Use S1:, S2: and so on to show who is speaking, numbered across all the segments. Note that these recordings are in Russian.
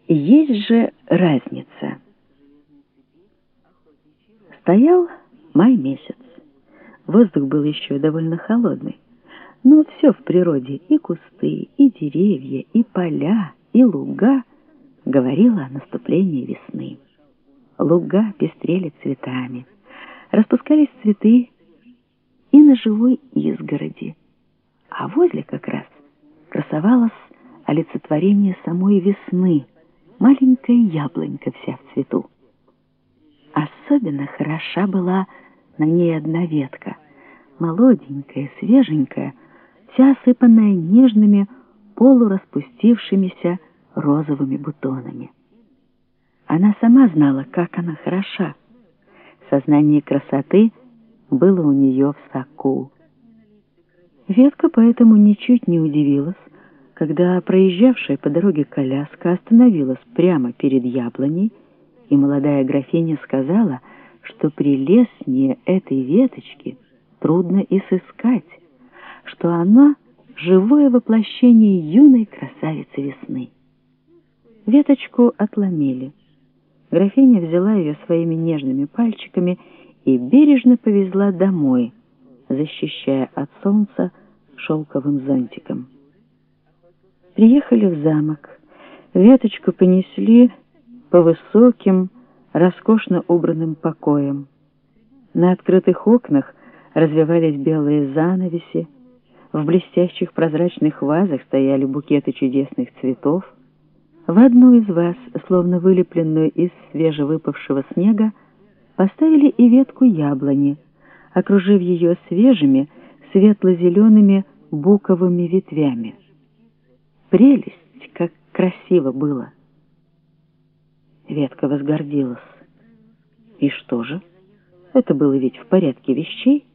S1: Есть же разница. Стоял май месяц. Воздух был еще довольно холодный. Но все в природе, и кусты, и деревья, и поля, и луга, говорило о наступлении весны. Луга пестрели цветами, распускались цветы и на живой изгороди. А возле как раз красовалось олицетворение самой весны, маленькая яблонька вся в цвету. Особенно хороша была на ней одна ветка, молоденькая, свеженькая, вся осыпанная нежными, полураспустившимися розовыми бутонами. Она сама знала, как она хороша. Сознание красоты было у нее в соку. Ветка поэтому ничуть не удивилась, когда проезжавшая по дороге коляска остановилась прямо перед яблоней, и молодая графиня сказала, что прелестнее этой веточки трудно и сыскать, что она — живое воплощение юной красавицы весны. Веточку отломили. Графиня взяла ее своими нежными пальчиками и бережно повезла домой, защищая от солнца шелковым зонтиком. Приехали в замок. Веточку понесли по высоким, роскошно убранным покоям. На открытых окнах развивались белые занавеси, в блестящих прозрачных вазах стояли букеты чудесных цветов. В одну из ваз, словно вылепленную из свежевыпавшего снега, поставили и ветку яблони, окружив ее свежими, светло-зелеными буковыми ветвями. Прелесть, как красиво было! Ветка возгордилась. И что же? Это было ведь в порядке вещей.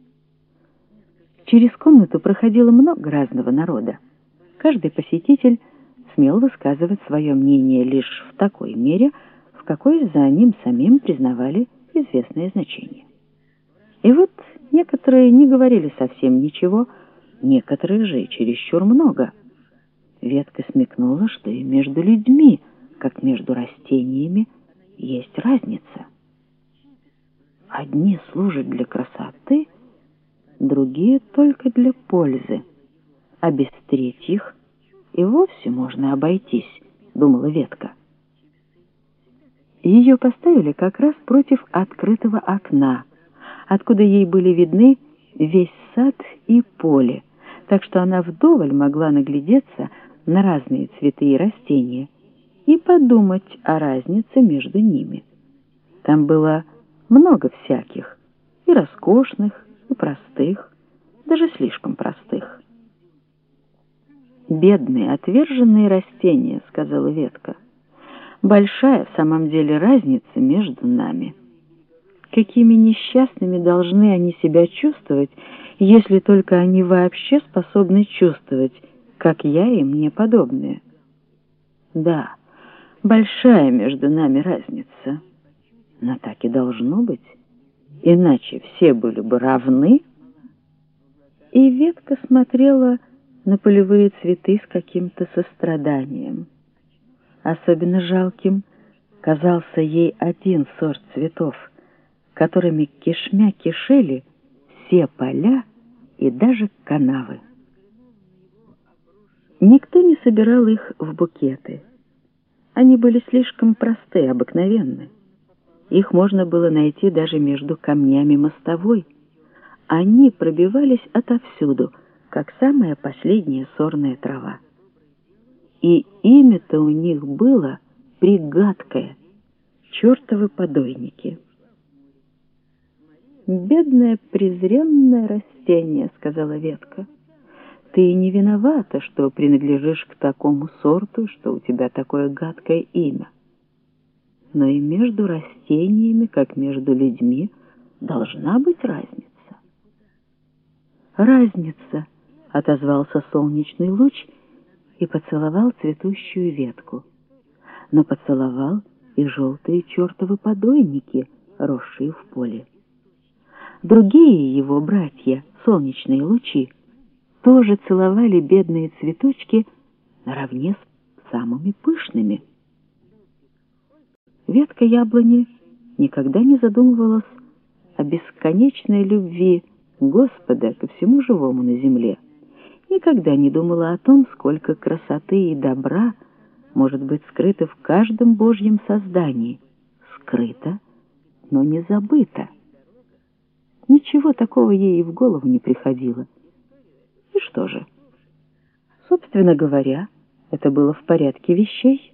S1: Через комнату проходило много разного народа. Каждый посетитель смел высказывать свое мнение лишь в такой мере, в какой за ним самим признавали известное значение. И вот некоторые не говорили совсем ничего, некоторые же чересчур много. Ветка смекнула, что и между людьми, как между растениями, есть разница. Одни служат для красоты, другие только для пользы, а без третьих и вовсе можно обойтись, думала ветка. Ее поставили как раз против открытого окна, откуда ей были видны весь сад и поле, так что она вдоволь могла наглядеться на разные цветы и растения и подумать о разнице между ними. Там было много всяких, и роскошных, и простых, даже слишком простых. «Бедные, отверженные растения», — сказала ветка. «Большая в самом деле разница между нами. Какими несчастными должны они себя чувствовать, если только они вообще способны чувствовать, как я и мне подобные? Да, большая между нами разница, но так и должно быть, иначе все были бы равны». И ветка смотрела на полевые цветы с каким-то состраданием. Особенно жалким казался ей один сорт цветов, которыми кишмя кишели все поля и даже канавы. Никто не собирал их в букеты. Они были слишком просты, обыкновенны. Их можно было найти даже между камнями мостовой. Они пробивались отовсюду, как самая последняя сорная трава. И имя-то у них было пригадкое — чертовы подойники. «Бедное презренное растение», — сказала ветка, — «ты не виновата, что принадлежишь к такому сорту, что у тебя такое гадкое имя. Но и между растениями, как между людьми, должна быть разница». «Разница», — отозвался солнечный луч и поцеловал цветущую ветку. Но поцеловал и желтые чертовы подойники, росшие в поле. Другие его братья, солнечные лучи, тоже целовали бедные цветочки наравне с самыми пышными. ветка яблони никогда не задумывалась о бесконечной любви Господа ко всему живому на земле, никогда не думала о том, сколько красоты и добра может быть скрыто в каждом Божьем создании. Скрыто, но не забыто. Ничего такого ей и в голову не приходило. И что же? Собственно говоря, это было в порядке вещей.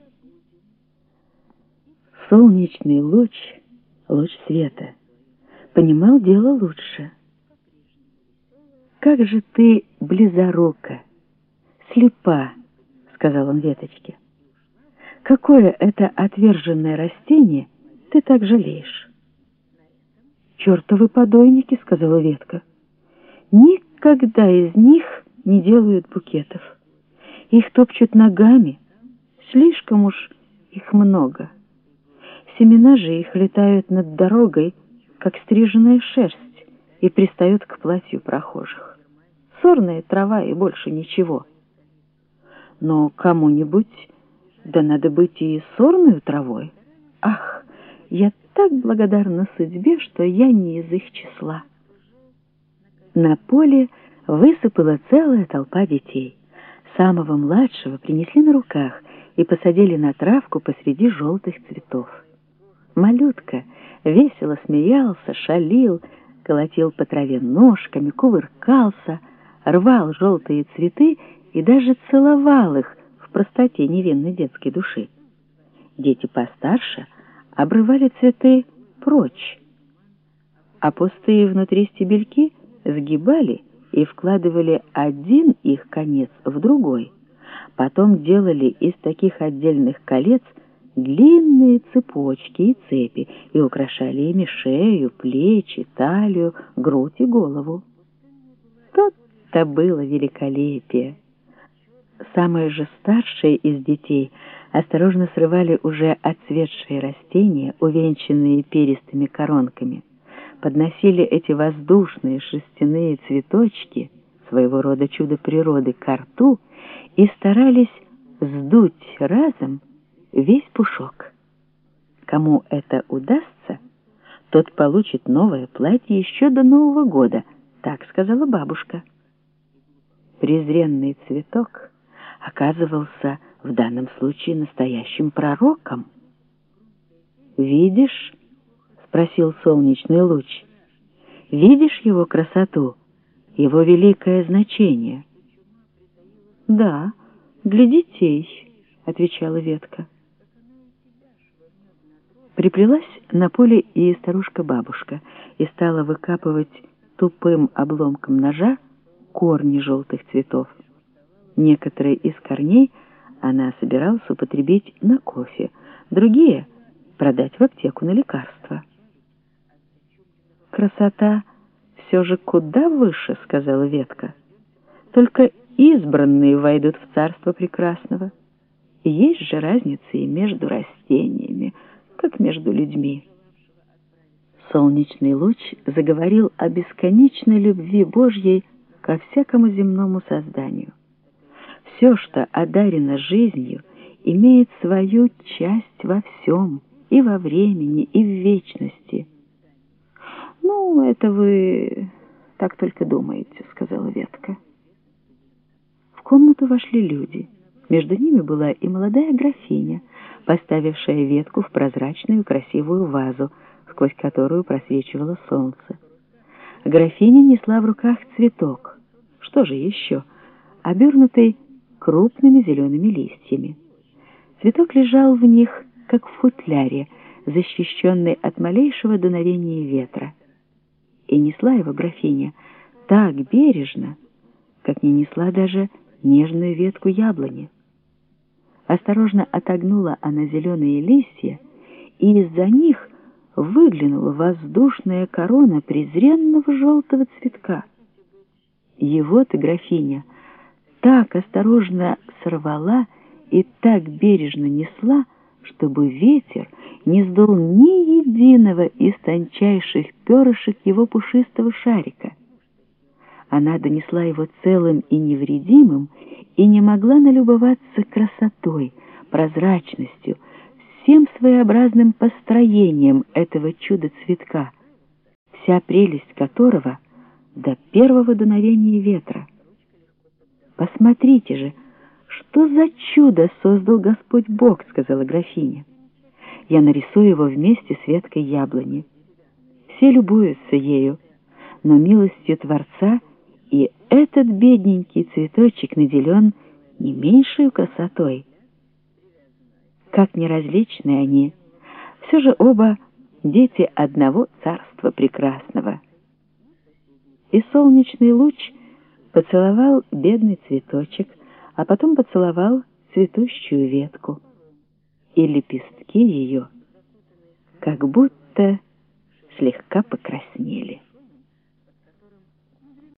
S1: Солнечный луч, луч света, понимал дело лучше. «Как же ты близорука, слепа», — сказал он веточке. «Какое это отверженное растение ты так жалеешь?» «Чертовы подойники», — сказала ветка. «Никогда из них не делают букетов. Их топчут ногами, слишком уж их много. Семена же их летают над дорогой, как стриженная шерсть, и пристают к платью прохожих. Сорная трава и больше ничего. Но кому-нибудь да надо быть и сорную травой. Ах, я так благодарна судьбе, что я не из их числа». На поле высыпала целая толпа детей. Самого младшего принесли на руках и посадили на травку посреди желтых цветов. Малютка весело смеялся, шалил, колотил по траве ножками, кувыркался, рвал желтые цветы и даже целовал их в простоте невинной детской души. Дети постарше обрывали цветы прочь, а пустые внутри стебельки сгибали и вкладывали один их конец в другой. Потом делали из таких отдельных колец длинные цепочки и цепи и украшали ими шею, плечи, талию, грудь и голову. То-то было великолепие. Самые же старшие из детей осторожно срывали уже отцветшие растения, увенчанные перистыми коронками, подносили эти воздушные шерстяные цветочки, своего рода чудо природы, ко рту и старались сдуть разом весь пушок. Кому это удастся, тот получит новое платье еще до Нового года, так сказала бабушка. Презренный цветок оказывался в данном случае настоящим пророком. «Видишь?» — спросил солнечный луч. «Видишь его красоту, его великое значение?» «Да, для детей», — отвечала ветка. Приплелась на поле и старушка-бабушка и стала выкапывать тупым обломком ножа корни желтых цветов. Некоторые из корней она собиралась употребить на кофе, другие — продать в аптеку на лекарства. «Красота все же куда выше», — сказала ветка. «Только избранные войдут в царство прекрасного. Есть же разница и между растениями, как между людьми». Солнечный луч заговорил о бесконечной любви Божьей ко всякому земному созданию. Все, что одарено жизнью, имеет свою часть во всем, и во времени, и в вечности. «Ну, это вы так только думаете», — сказала ветка. В комнату вошли люди. Между ними была и молодая графиня, поставившая ветку в прозрачную красивую вазу, сквозь которую просвечивало солнце. Графиня несла в руках цветок. Что же еще? Обернутый крупными зелеными листьями. Цветок лежал в них, как в футляре, защищенный от малейшего дуновения ветра. И несла его графиня так бережно, как не несла даже нежную ветку яблони. Осторожно отогнула она зеленые листья, и из-за них выглянула воздушная корона презренного желтого цветка. Его-то графиня так осторожно сорвала и так бережно несла, чтобы ветер не сдул ни единого из тончайших перышек его пушистого шарика. Она донесла его целым и невредимым и не могла налюбоваться красотой, прозрачностью, всем своеобразным построением этого чуда-цветка, вся прелесть которого до первого дуновения ветра. «Посмотрите же, что за чудо создал Господь Бог», — сказала графиня. «Я нарисую его вместе с веткой яблони. Все любуются ею, но милостью Творца и этот бедненький цветочек наделен не меньшей красотой». Как неразличны они, все же оба дети одного царства прекрасного. И солнечный луч поцеловал бедный цветочек, а потом поцеловал цветущую ветку, и лепестки ее как будто слегка покраснели.